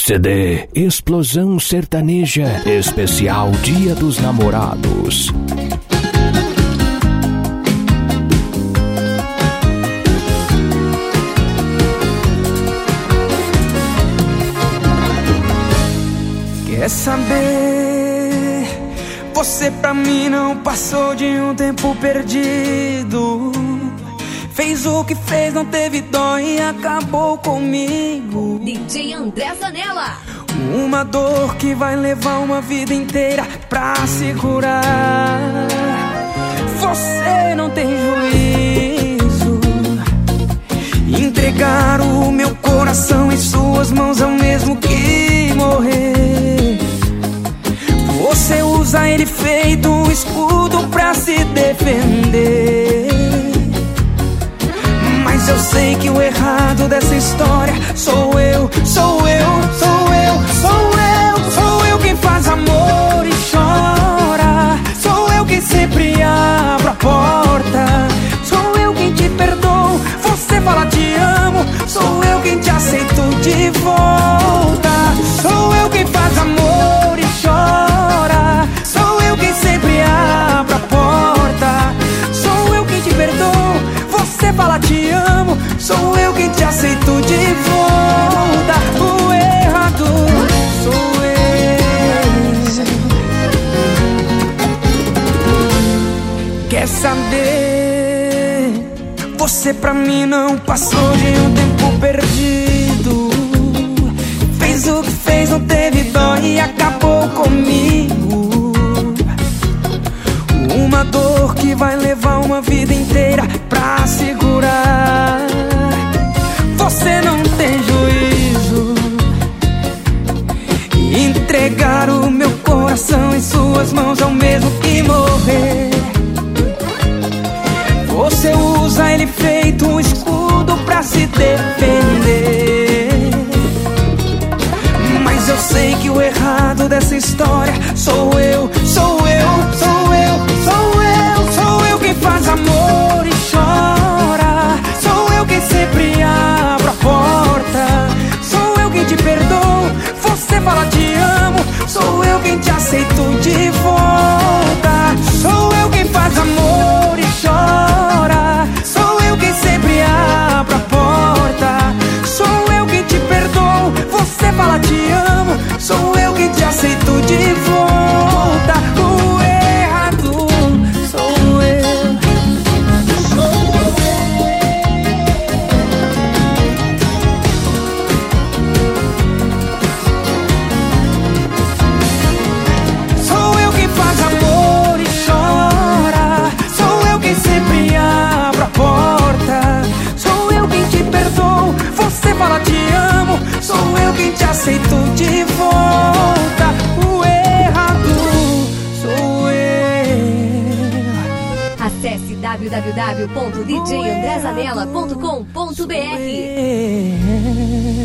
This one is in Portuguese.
CD Explosão Sertaneja Especial Dia dos Namorados. Quer saber? Você pra mim não passou de um tempo perdido. Fez o que fez, não teve dó e acabou comigo. DJ André Zanella. Uma dor que vai levar uma vida inteira pra se curar. Você não tem juízo. Entregar o meu coração em suas mãos é o mesmo que morrer. Você usa ele feito um escudo pra se defender. Mas eu sei que o errado dessa história sou eu, sou eu, sou eu, sou eu. Sou eu quem faz amor e chora. Sou eu quem sempre abro a porta. Sou eu quem te perdoo. Você fala te amo. Sou eu quem te aceito de volta. Sou eu quem faz amor e chora. Sou eu quem sempre abro a porta. Sou eu quem te perdoo. Você fala te amo. Sou eu quem te aceito de volta. O errado sou eu. Quer saber? Você pra mim não passou de um tempo perdido. Fez o que fez, não teve dó e acabou comigo. Uma dor que vai levar uma vida inteira pra segurar. Você não tem juízo. Entregar o meu coração em suas mãos é o mesmo que morrer. Você usa ele feito um escudo pra se defender. Mas eu sei que o errado dessa história sou eu, sou eu, sou eu, sou eu. Sou eu quem faz amor e chora. Sou eu quem sempre abro a porta. Sou eu quem te perdoo. Você fala te amo. Sou eu quem te aceito de volta. Sou eu quem faz amor e chora. Sou eu quem sempre abro a porta. Sou eu quem te perdoo. Você fala te amo. Sou eu quem te aceito de volta. O errado sou eu. Sou eu quem faz amor e chora. Sou eu quem sempre abro a porta. Sou eu quem te perdoo. Você fala te amo. Sou eu quem te aceito de volta. O errado sou eu. Acesse www.djandrezanella.com.br.